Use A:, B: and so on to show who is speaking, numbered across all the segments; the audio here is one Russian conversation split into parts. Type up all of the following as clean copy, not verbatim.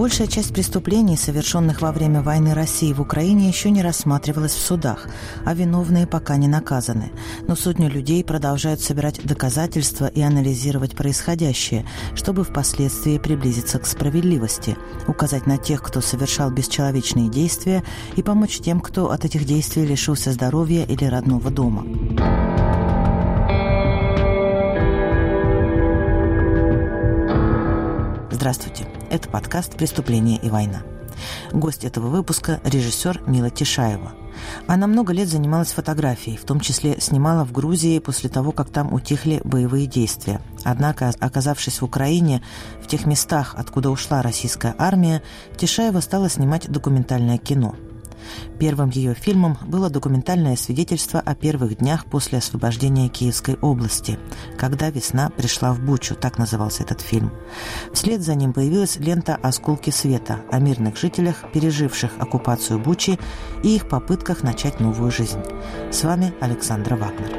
A: Большая часть преступлений, совершенных во время войны России в Украине, еще не рассматривалась в судах, а виновные пока не наказаны. Но сотни людей продолжают собирать доказательства и анализировать происходящее, чтобы впоследствии приблизиться к справедливости, указать на тех, кто совершал бесчеловечные действия, и помочь тем, кто от этих действий лишился здоровья или родного дома. Здравствуйте, это подкаст «Преступление и война». Гость этого выпуска – режиссер Мила Тишаева. Она много лет занималась фотографией, в том числе снимала в Грузии после того, как там утихли боевые действия. Однако, оказавшись в Украине, в тех местах, откуда ушла российская армия, Тишаева стала снимать документальное кино. Первым ее фильмом было документальное свидетельство о первых днях после освобождения Киевской области, «Когда весна пришла в Бучу», так назывался этот фильм. Вслед за ним появилась лента «Осколки света» о мирных жителях, переживших оккупацию Бучи, и их попытках начать новую жизнь. С вами Александра Вагнер.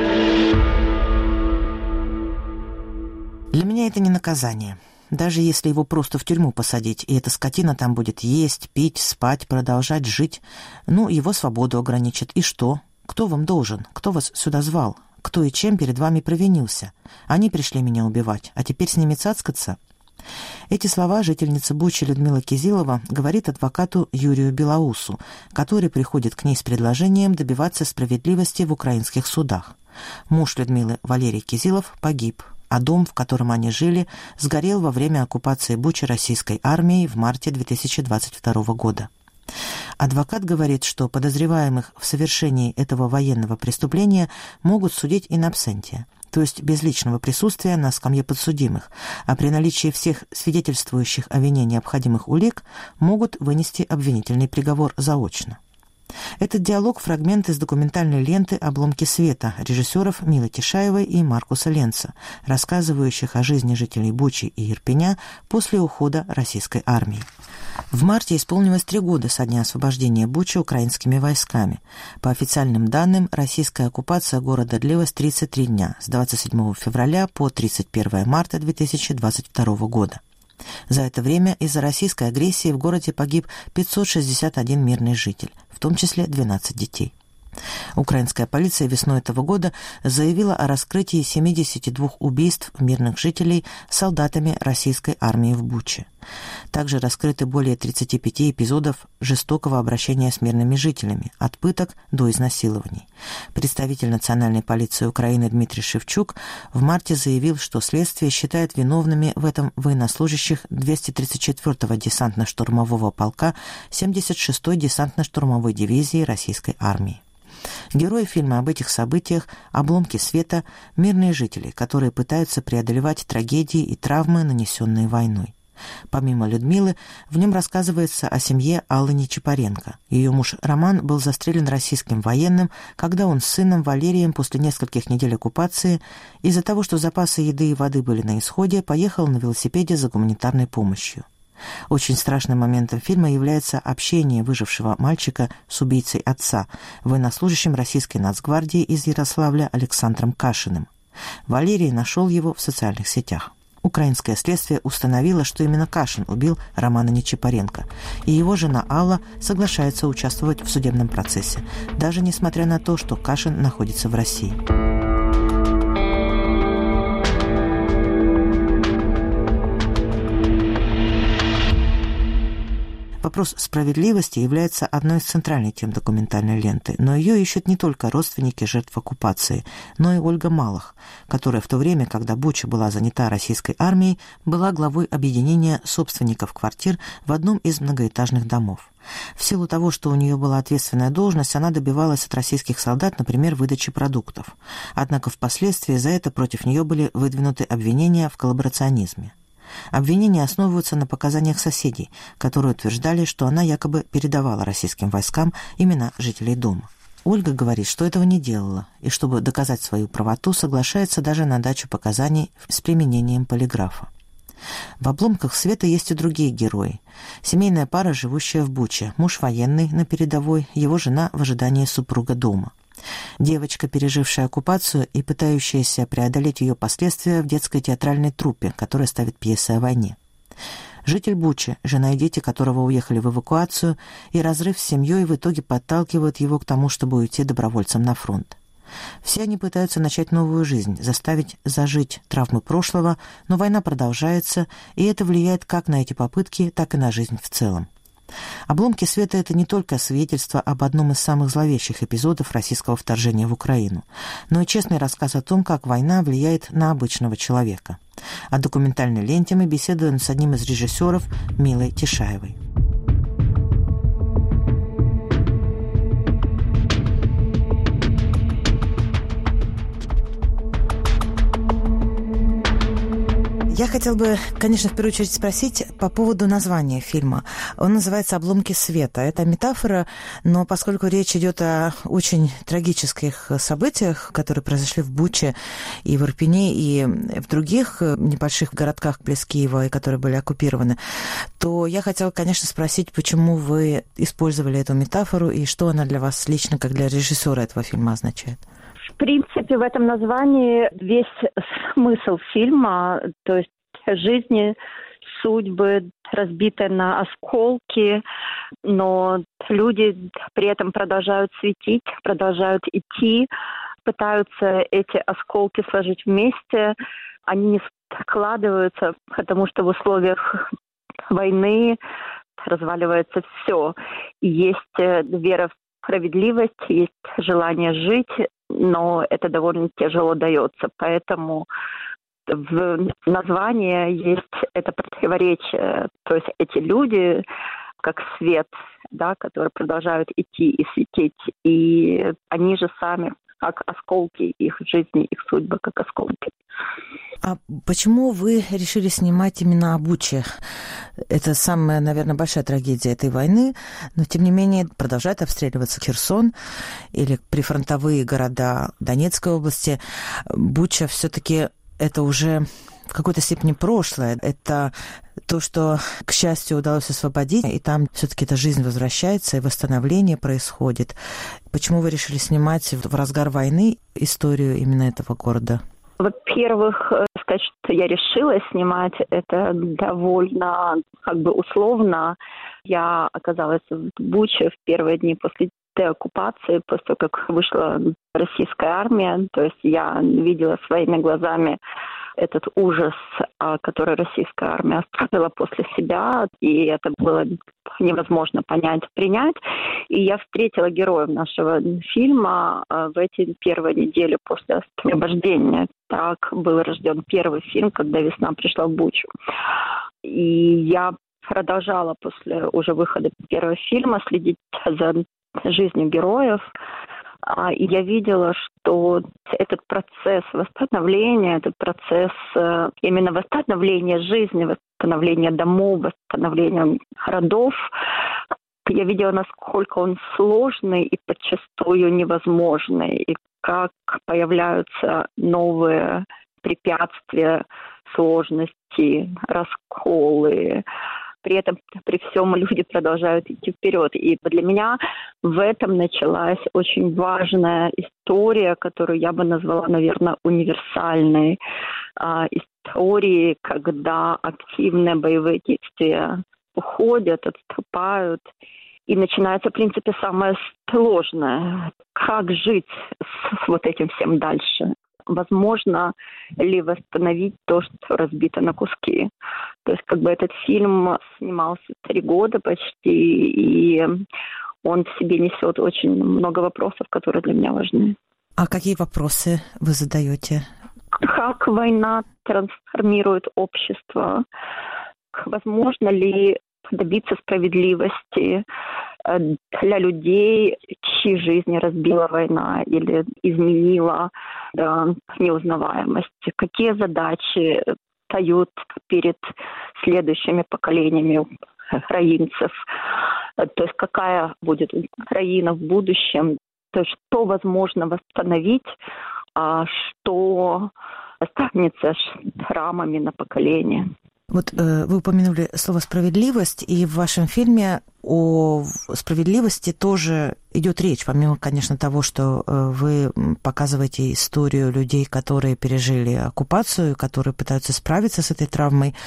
A: Для меня это не наказание. Даже если его просто в тюрьму посадить, и эта скотина там будет есть, пить, спать, продолжать жить, его свободу ограничат. И что? Кто вам должен? Кто вас сюда звал? Кто и чем перед вами провинился? Они пришли меня убивать, а теперь с ними цацкаться? Эти слова жительница Бучи Людмила Кизилова говорит адвокату Юрию Белоусу, который приходит к ней с предложением добиваться справедливости в украинских судах. Муж Людмилы, Валерий Кизилов, погиб, а дом, в котором они жили, сгорел во время оккупации Бучи российской армией в марте 2022 года. Адвокат говорит, что подозреваемых в совершении этого военного преступления могут судить in absentia, то есть без личного присутствия на скамье подсудимых, а при наличии всех свидетельствующих о вине необходимых улик могут вынести обвинительный приговор заочно. Этот диалог – фрагмент из документальной ленты «Обломки света» режиссеров Милы Тишаевой и Маркуса Ленца, рассказывающих о жизни жителей Бучи и Ирпеня после ухода российской армии. В марте исполнилось 3 года со дня освобождения Бучи украинскими войсками. По официальным данным, российская оккупация города длилась 33 дня, с 27 февраля по 31 марта 2022 года. За это время из-за российской агрессии в городе погиб 561 мирный житель, в том числе 12 детей. Украинская полиция весной этого года заявила о раскрытии 72 убийств мирных жителей солдатами российской армии в Буче. Также раскрыты более 35 эпизодов жестокого обращения с мирными жителями, от пыток до изнасилований. Представитель Национальной полиции Украины Дмитрий Шевчук в марте заявил, что следствие считает виновными в этом военнослужащих 234-го десантно-штурмового полка 76-й десантно-штурмовой дивизии российской армии. Герои фильма об этих событиях «Обломки света» – мирные жители, которые пытаются преодолевать трагедии и травмы, нанесенные войной. Помимо Людмилы, в нем рассказывается о семье Аллы Нечипоренко. Ее муж Роман был застрелен российским военным, когда он с сыном Валерием после нескольких недель оккупации из-за того, что запасы еды и воды были на исходе, поехал на велосипеде за гуманитарной помощью. Очень страшным моментом фильма является общение выжившего мальчика с убийцей отца, военнослужащим российской нацгвардии из Ярославля Александром Кашиным. Валерий нашел его в социальных сетях. Украинское следствие установило, что именно Кашин убил Романа Нечипоренко, и его жена Алла соглашается участвовать в судебном процессе, даже несмотря на то, что Кашин находится в России. Вопрос справедливости является одной из центральных тем документальной ленты, но ее ищут не только родственники жертв оккупации, но и Ольга Малах, которая в то время, когда Буча была занята российской армией, была главой объединения собственников квартир в одном из многоэтажных домов. В силу того, что у нее была ответственная должность, она добивалась от российских солдат, например, выдачи продуктов. Однако впоследствии за это против нее были выдвинуты обвинения в коллаборационизме. Обвинения основываются на показаниях соседей, которые утверждали, что она якобы передавала российским войскам имена жителей дома. Ольга говорит, что этого не делала, и чтобы доказать свою правоту, соглашается даже на дачу показаний с применением полиграфа. В «Обломках света» есть и другие герои. Семейная пара, живущая в Буче, муж военный на передовой, его жена в ожидании супруга дома. Девочка, пережившая оккупацию и пытающаяся преодолеть ее последствия в детской театральной труппе, которая ставит пьесы о войне. Житель Бучи, жена и дети которого уехали в эвакуацию, и разрыв с семьей в итоге подталкивают его к тому, чтобы уйти добровольцем на фронт. Все они пытаются начать новую жизнь, заставить зажить травмы прошлого, но война продолжается, и это влияет как на эти попытки, так и на жизнь в целом. «Обломки света» — это не только свидетельство об одном из самых зловещих эпизодов российского вторжения в Украину, но и честный рассказ о том, как война влияет на обычного человека. О документальной ленте мы беседуем с одним из режиссеров Милой Тишаевой. Я хотела бы, конечно, в первую очередь спросить по поводу названия фильма. Он называется «Обломки света». Это метафора, но поскольку речь идет о очень трагических событиях, которые произошли в Буче и в Ирпене, и в других небольших городках близ Киева, которые были оккупированы, то я хотела, конечно, спросить, почему вы использовали эту метафору и что она для вас лично, как для режиссера этого фильма, означает?
B: В принципе, в этом названии весь смысл фильма, то есть жизни, судьбы, разбитые на осколки, но люди при этом продолжают светить, продолжают идти, пытаются эти осколки сложить вместе. Они не складываются, потому что в условиях войны разваливается все. Есть вера в справедливость, есть желание жить, но это довольно тяжело дается. Поэтому в названии есть это противоречие. То есть эти люди, как свет, да, которые продолжают идти и светить, и они же сами как осколки их жизни, их судьбы, как осколки.
A: А почему вы решили снимать именно о Буче? Это самая, наверное, большая трагедия этой войны, но, тем не менее, продолжает обстреливаться Херсон или прифронтовые города Донецкой области. Буча все-таки это уже в какой-то степени прошлое. Это то, что, к счастью, удалось освободить, и там все-таки эта жизнь возвращается, и восстановление происходит. Почему вы решили снимать в разгар войны историю именно этого города?
B: Во-первых, сказать, что я решила снимать, это довольно условно. Я оказалась в Буче в первые дни после деоккупации, после того, как вышла российская армия. То есть я видела своими глазами этот ужас, который российская армия оставила после себя, и это было невозможно понять, принять. И я встретила героев нашего фильма в эти первые недели после освобождения. Так был рожден первый фильм, когда весна пришла в Бучу. И я продолжала после уже выхода первого фильма следить за жизнью героев. И я видела, что этот процесс восстановления, этот процесс именно восстановления жизни, восстановления домов, восстановления городов, я видела, насколько он сложный и подчастую невозможный, и как появляются новые препятствия, сложности, расколы. При этом, при всем, люди продолжают идти вперед. И для меня в этом началась очень важная история, которую я бы назвала, наверное, универсальной. Истории, когда активные боевые действия уходят, отступают. И начинается, в принципе, самое сложное. Как жить с вот этим всем дальше? Возможно ли восстановить то, что разбито на куски. То есть этот фильм снимался 3 года почти, и он в себе несет очень много вопросов, которые для меня важны.
A: А какие вопросы вы задаете?
B: Как война трансформирует общество? Возможно ли добиться справедливости для людей, чьи жизни разбила война или изменила до неузнаваемости? Какие задачи встают перед следующими поколениями украинцев? То есть какая будет Украина в будущем? То есть что возможно восстановить, а что останется шрамами на поколение?
A: Вот вы упомянули слово «справедливость», и в вашем фильме о справедливости тоже идет речь, помимо, конечно, того, что вы показываете историю людей, которые пережили оккупацию, которые пытаются справиться с этой травмой.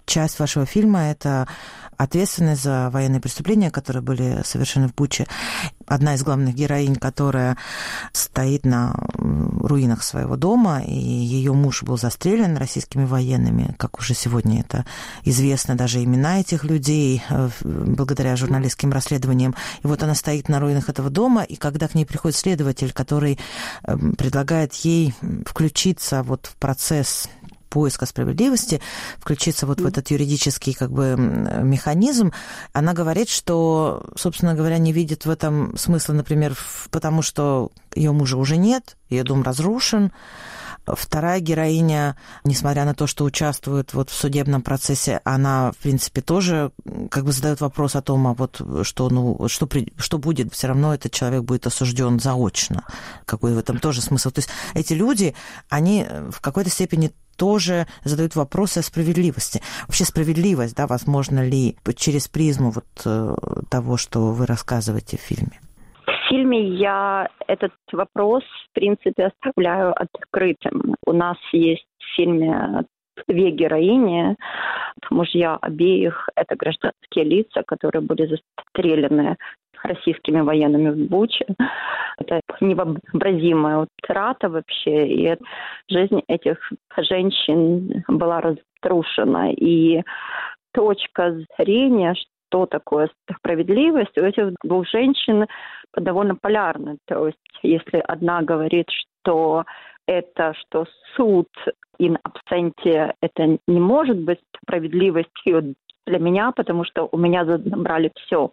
A: часть вашего фильма – это ответственность за военные преступления, которые были совершены в Буче. Одна из главных героинь, которая стоит на руинах своего дома, и ее муж был застрелен российскими военными, как уже сегодня это известно, даже имена этих людей, благодаря журналистским расследованиям. И вот она стоит на руинах этого дома, и когда к ней приходит следователь, который предлагает ей включиться вот в процесс поиска справедливости, включиться вот в этот юридический как бы механизм, она говорит, что, собственно говоря, не видит в этом смысла, например, потому что ее мужа уже нет, ее дом разрушен. Вторая героиня, несмотря на то, что участвует вот в судебном процессе, она, в принципе, тоже как бы задает вопрос о том, а вот что будет, все равно этот человек будет осужден заочно. Какой в этом тоже смысл? То есть эти люди, они в какой-то степени тоже задают вопросы о справедливости. Вообще справедливость, да, возможно ли через призму вот того, что вы рассказываете в фильме?
B: В фильме я этот вопрос, в принципе, оставляю открытым. У нас есть в фильме две героини, мужья обеих – это гражданские лица, которые были застрелены российскими военными в Буче. Это невообразимая утрата вообще, и жизнь этих женщин была разрушена. И точка зрения, что такое справедливость, у этих двух женщин довольно полярна. То есть если одна говорит, что что суд in absentia, это не может быть справедливостью для меня, потому что у меня забрали все.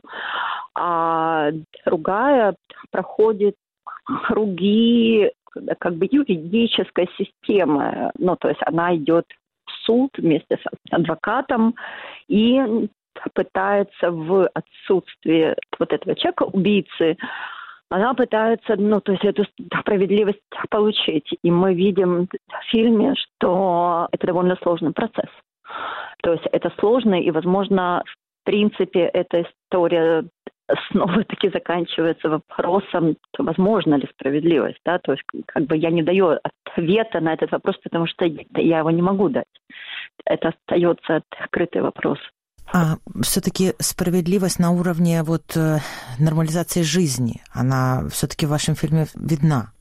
B: А другая проходит круги как бы юридической системы. Ну, то есть она идет в суд вместе с адвокатом и пытается в отсутствие вот этого человека, убийцы, она пытается, то есть эту справедливость получить. И мы видим в фильме, что это довольно сложный процесс. То есть это сложно, и, возможно, в принципе, эта история снова-таки заканчивается вопросом, возможно ли справедливость, да, то есть как бы я не даю ответа на этот вопрос, потому что я его не могу дать. Это остается открытый вопрос.
A: А все-таки справедливость на уровне вот нормализации жизни, она все-таки в вашем фильме видна?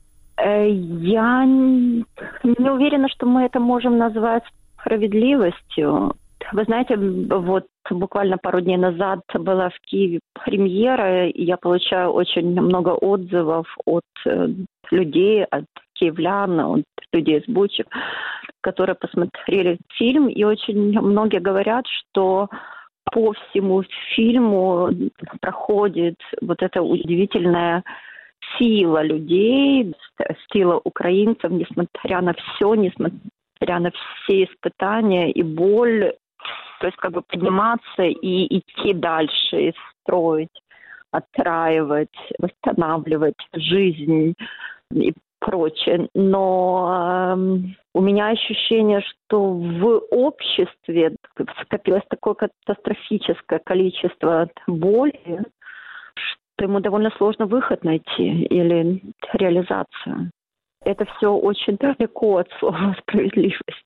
B: Я не уверена, что мы это можем назвать справедливостью. Вы знаете, вот буквально пару дней назад была в Киеве премьера, и я получаю очень много отзывов от людей, от киевлян, от людей из Бучи, которые посмотрели фильм, и очень многие говорят, что по всему фильму проходит вот эта удивительная сила людей, сила украинцев, несмотря на все, несмотря на все испытания и боль, то есть как бы подниматься и идти дальше, и строить, отстраивать, восстанавливать жизнь и прочее. Но у меня ощущение, что в обществе скопилось такое катастрофическое количество боли, что ему довольно сложно выход найти или реализацию. Это все очень далеко от слова «справедливость».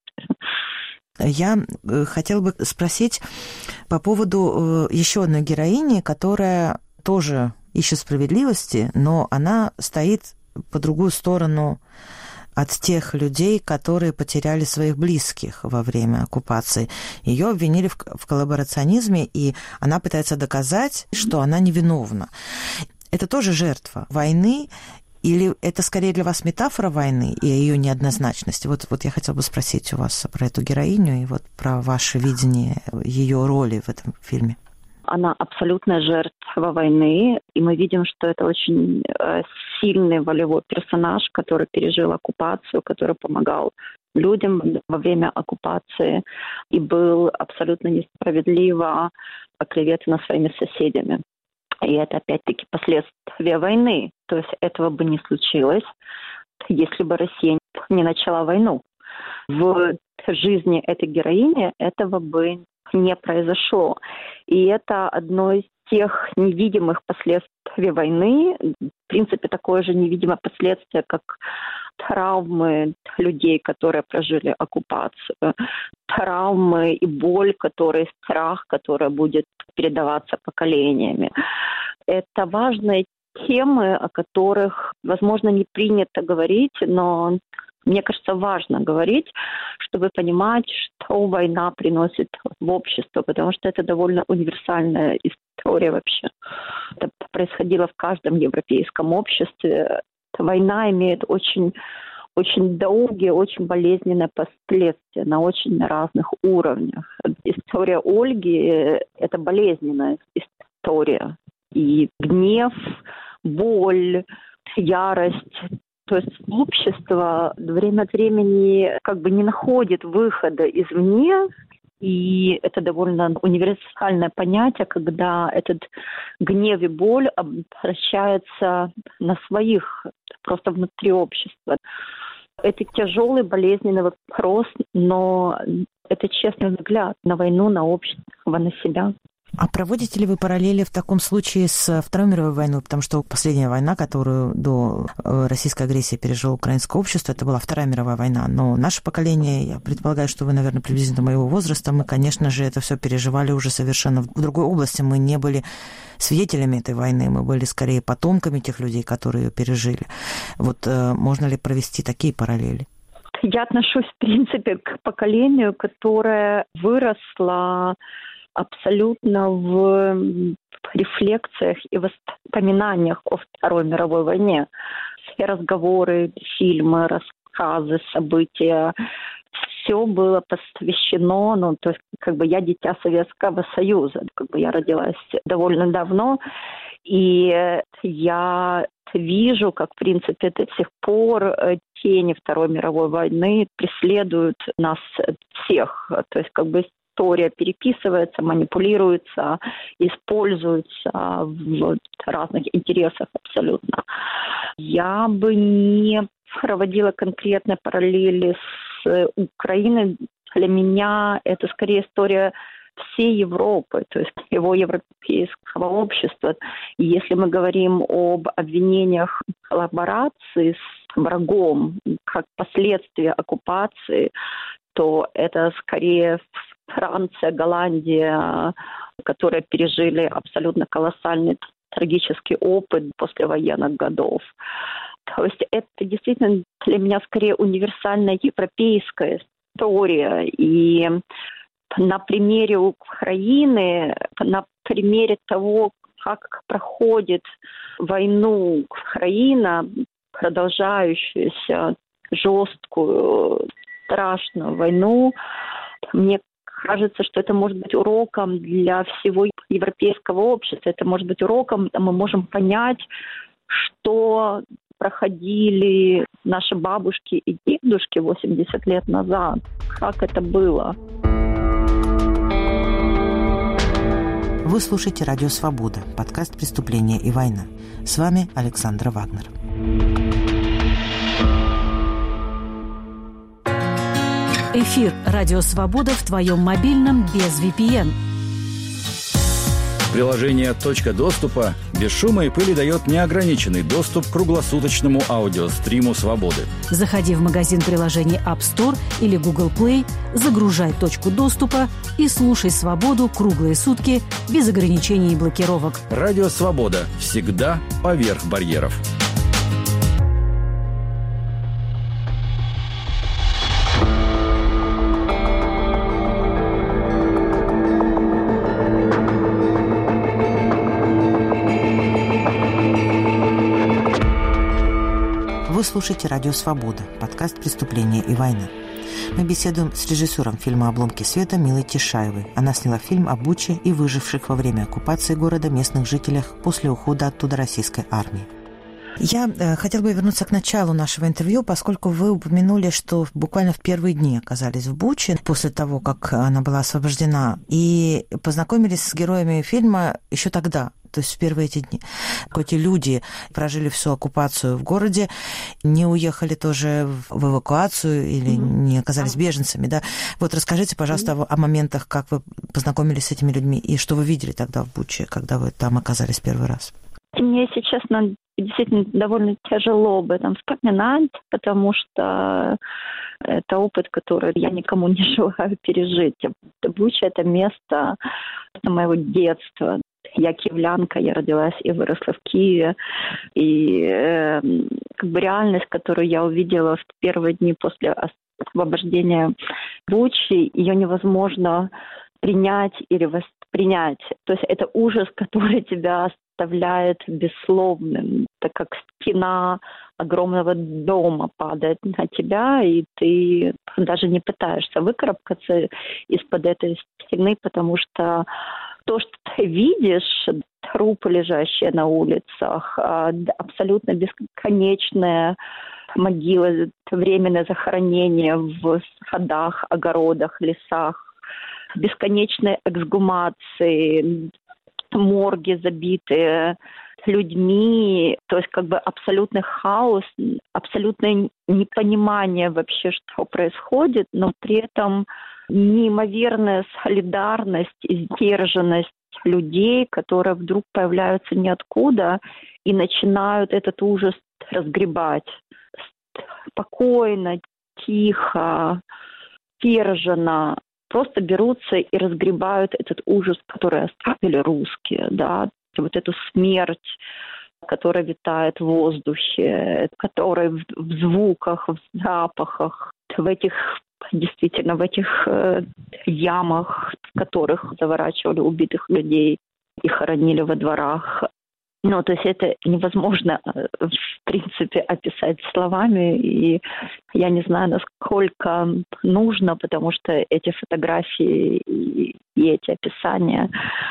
A: Я хотела бы спросить по поводу еще одной героини, которая тоже ищет справедливости, но она стоит по другую сторону от тех людей, которые потеряли своих близких во время оккупации. Ее обвинили в коллаборационизме, и она пытается доказать, что она невиновна. Это тоже жертва войны, или это скорее для вас метафора войны и ее неоднозначности? Вот я хотела бы спросить у вас про эту героиню и вот про ваше видение ее роли в этом фильме.
B: Она абсолютная жертва войны, и мы видим, что это очень сильный волевой персонаж, который пережил оккупацию, который помогал людям во время оккупации и был абсолютно несправедливо оклеветан своими соседями. И это опять-таки последствия войны. То есть этого бы не случилось, если бы Россия не начала войну. В жизни этой героини этого бы не произошло. И это одно из тех невидимых последствий войны, в принципе, такое же невидимое последствие, как травмы людей, которые прожили оккупацию, травмы и боль, страх, который будет передаваться поколениями. Это важные темы, о которых, возможно, не принято говорить, но мне кажется, важно говорить, чтобы понимать, что война приносит в общество, потому что это довольно универсальная история вообще. Это происходило в каждом европейском обществе. Война имеет очень долгие, очень болезненные последствия на очень разных уровнях. История Ольги – это болезненная история. И гнев, боль, ярость. То есть общество время от времени не находит выхода извне, и это довольно универсальное понятие, когда этот гнев и боль обращаются на своих, просто внутри общества. Это тяжелый, болезненный вопрос, но это честный взгляд на войну, на общество, на себя.
A: А проводите ли вы параллели в таком случае с Второй мировой войной? Потому что последняя война, которую до российской агрессии пережило украинское общество, это была Вторая мировая война. Но наше поколение, я предполагаю, что вы, наверное, приблизительно моего возраста, мы, конечно же, это все переживали уже совершенно в другой области. Мы не были свидетелями этой войны, мы были скорее потомками тех людей, которые ее пережили. Вот можно ли провести такие параллели?
B: Я отношусь, в принципе, к поколению, которое выросло абсолютно в рефлексиях и воспоминаниях о Второй мировой войне. Все разговоры, фильмы, рассказы, события, все было посвящено, я дитя Советского Союза, я родилась довольно давно, и я вижу, как, в принципе, до сих пор тени Второй мировой войны преследуют нас всех, то есть история переписывается, манипулируется, используется в разных интересах абсолютно. Я бы не проводила конкретные параллели с Украиной. Для меня это скорее история всей Европы, то есть его европейского общества. И если мы говорим об обвинениях в коллаборации с врагом как последствия оккупации, то это скорее Франция, Голландия, которые пережили абсолютно колоссальный трагический опыт послевоенных годов. То есть это действительно для меня скорее универсальная европейская история. И на примере Украины, на примере того, как проходит войну Украина, продолжающуюся жесткую, страшную войну, мне кажется, что это может быть уроком для всего европейского общества. Это может быть уроком, мы можем понять, что проходили наши бабушки и дедушки 80 лет назад, как это было.
A: Вы слушаете «Радио Свобода», подкаст «Преступление и война». С вами Александра Вагнер.
C: Эфир «Радио Свобода» в твоем мобильном без VPN.
D: Приложение «Точка доступа» без шума и пыли дает неограниченный доступ к круглосуточному аудиостриму «Свободы».
C: Заходи в магазин приложений App Store или Google Play, загружай «Точку доступа» и слушай «Свободу» круглые сутки без ограничений и блокировок.
D: «Радио Свобода» всегда поверх барьеров.
A: Вы слушаете «Радио Свобода», подкаст «Преступление и война». Мы беседуем с режиссером фильма «Обломки света» Милой Тишаевой. Она сняла фильм о Буче и выживших во время оккупации города местных жителях после ухода оттуда российской армии. Я хотела бы вернуться к началу нашего интервью, поскольку вы упомянули, что буквально в первые дни оказались в Буче, после того, как она была освобождена, и познакомились с героями фильма еще тогда, то есть в первые эти дни. Эти люди прожили всю оккупацию в городе, не уехали тоже в эвакуацию или не оказались беженцами, да? Вот расскажите, пожалуйста, о моментах, как вы познакомились с этими людьми и что вы видели тогда в Буче, когда вы там оказались первый раз.
B: Мне, если честно, действительно довольно тяжело об этом вспоминать, потому что это опыт, который я никому не желаю пережить. Буча – это место моего детства. Я киевлянка, я родилась и выросла в Киеве. И реальность, которую я увидела в первые дни после освобождения Бучи, ее невозможно принять или воспринять. То есть это ужас, который тебя оставляет бессловным, так как стена огромного дома падает на тебя, и ты даже не пытаешься выкарабкаться из-под этой стены, потому что то, что ты видишь, трупы, лежащие на улицах, абсолютно бесконечные могилы, временное захоронение в садах, огородах, лесах, бесконечные эксгумации, морги забитые людьми, то есть абсолютный хаос, абсолютное непонимание вообще, что происходит, но при этом неимоверная солидарность и сдержанность людей, которые вдруг появляются ниоткуда и начинают этот ужас разгребать. Спокойно, тихо, сдержанно. Просто берутся и разгребают этот ужас, который оставили русские, да, вот эту смерть, которая витает в воздухе, которая в звуках, в запахах, в этих ямах, в которых заворачивали убитых людей и хоронили во дворах. Ну, то есть это невозможно, в принципе, описать словами, и я не знаю, насколько нужно, потому что эти фотографии и эти описания,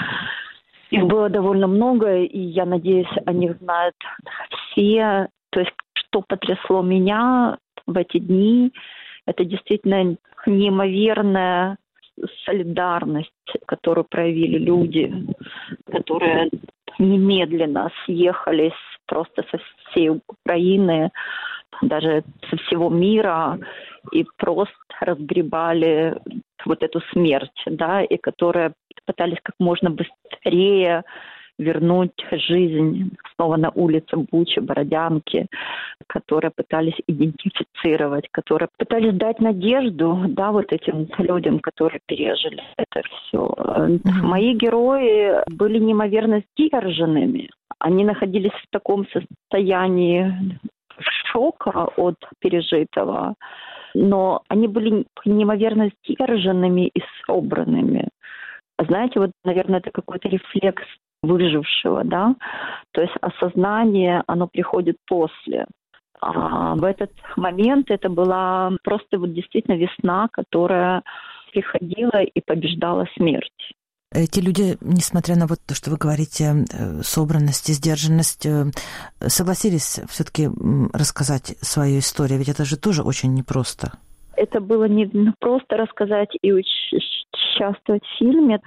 B: их было довольно много, и я надеюсь, о них знают все. То есть что потрясло меня в эти дни, это действительно неимоверная солидарность, которую проявили люди, которые немедленно съехались просто со всей Украины, даже со всего мира, и просто разгребали вот эту смерть, да, и которые пытались как можно быстрее вернуть жизнь снова на улице Бучи, Бородянки, которые пытались идентифицировать, которые пытались дать надежду, да, вот этим людям, которые пережили это все. Мои герои были неимоверно сдержанными. Они находились в таком состоянии шока от пережитого, но они были неимоверно сдержанными и собранными. Знаете, вот, наверное, это какой-то рефлекс выжившего, да, то есть осознание, оно приходит после. А в этот момент это была просто вот действительно весна, которая приходила и побеждала смерть.
A: Эти люди, несмотря на вот то, что вы говорите, собранность и сдержанность, согласились все-таки рассказать свою историю, ведь это же тоже очень непросто.
B: Это было не просто рассказать и участвовать в фильме.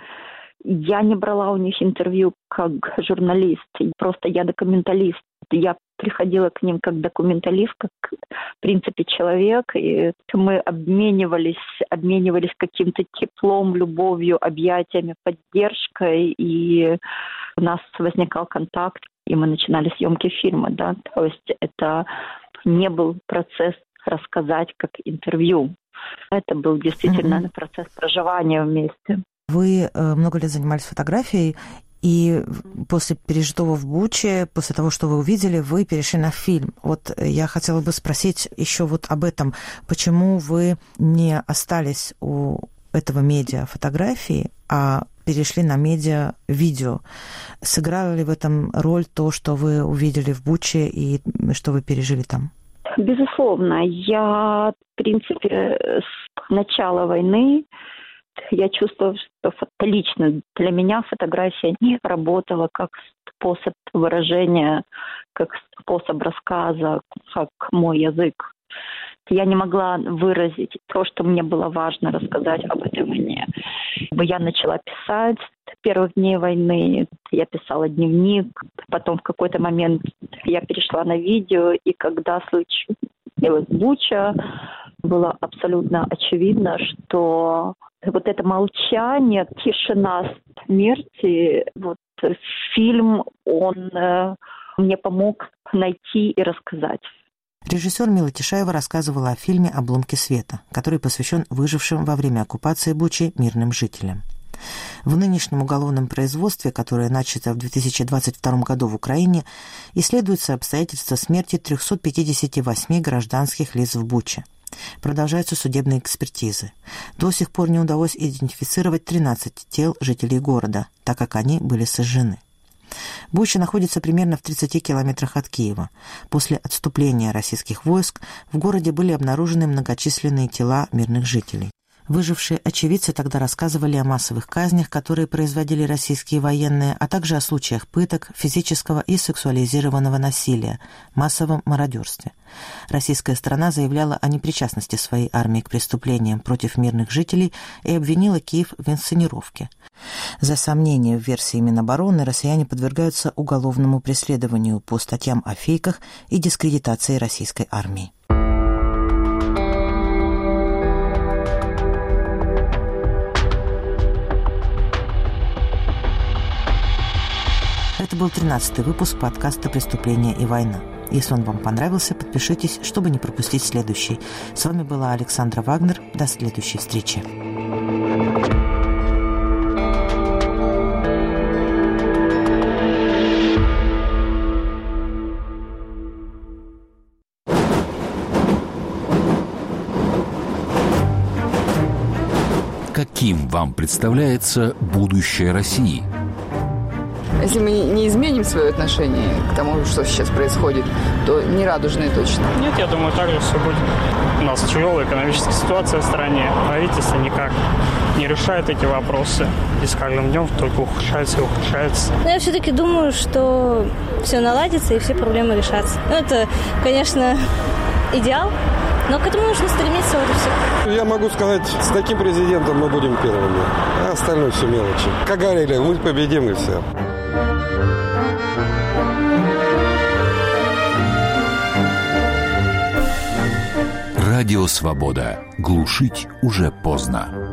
B: Я не брала у них интервью как журналист, просто я документалист. Я приходила к ним как документалист, как, в принципе, человек, и мы обменивались каким-то теплом, любовью, объятиями, поддержкой, и у нас возникал контакт, и мы начинали съемки фильма, да, то есть это не был процесс рассказать как интервью, это был действительно процесс проживания вместе.
A: Вы много лет занимались фотографией, и после пережитого в Буче, после того, что вы увидели, вы перешли на фильм. Вот я хотела бы спросить еще вот об этом. Почему вы не остались у этого медиа фотографии, а перешли на медиа видео? Сыграло ли в этом роль то, что вы увидели в Буче и что вы пережили там?
B: Безусловно. Я, в принципе, с начала войны я чувствовала, что лично для меня фотография не работала как способ выражения, как способ рассказа, как мой язык. Я не могла выразить то, что мне было важно рассказать об этой войне. Я начала писать с первых дней войны, я писала дневник, потом в какой-то момент я перешла на видео, и когда случилась Буча, было абсолютно очевидно, что вот это молчание, тишина смерти, вот фильм, он мне помог найти и рассказать.
A: Режиссер Мила Тишаева рассказывала о фильме «Обломки света», который посвящен выжившим во время оккупации Бучи мирным жителям. В нынешнем уголовном производстве, которое начато в 2022 году в Украине, исследуются обстоятельства смерти 358 гражданских лиц в Буче. Продолжаются судебные экспертизы. До сих пор не удалось идентифицировать 13 тел жителей города, так как они были сожжены. Буча находится примерно в 30 километрах от Киева. После отступления российских войск в городе были обнаружены многочисленные тела мирных жителей. Выжившие очевидцы тогда рассказывали о массовых казнях, которые производили российские военные, а также о случаях пыток, физического и сексуализированного насилия, массовом мародерстве. Российская сторона заявляла о непричастности своей армии к преступлениям против мирных жителей и обвинила Киев в инсценировке. За сомнения в версии Минобороны россияне подвергаются уголовному преследованию по статьям о фейках и дискредитации российской армии. Это был 13-й выпуск подкаста «Преступление и война». Если он вам понравился, подпишитесь, чтобы не пропустить следующий. С вами была Александра Вагнер. До следующей встречи.
E: Каким вам представляется будущее России?
F: Если мы не изменим свое отношение к тому, что сейчас происходит, то не радужное точно.
G: Нет, я думаю, так же все будет. У нас тяжелая экономическая ситуация в стране. Правительство никак не решает эти вопросы. И с каждым днем только ухудшается и ухудшается.
H: Но я все-таки думаю, что все наладится и все проблемы решатся. Это, конечно, идеал, но к этому нужно стремиться вот и все.
I: Я могу сказать, с таким президентом мы будем первыми, а остальное все мелочи. Как говорили, мы победим и все.
E: Радио «Свобода». Глушить уже поздно.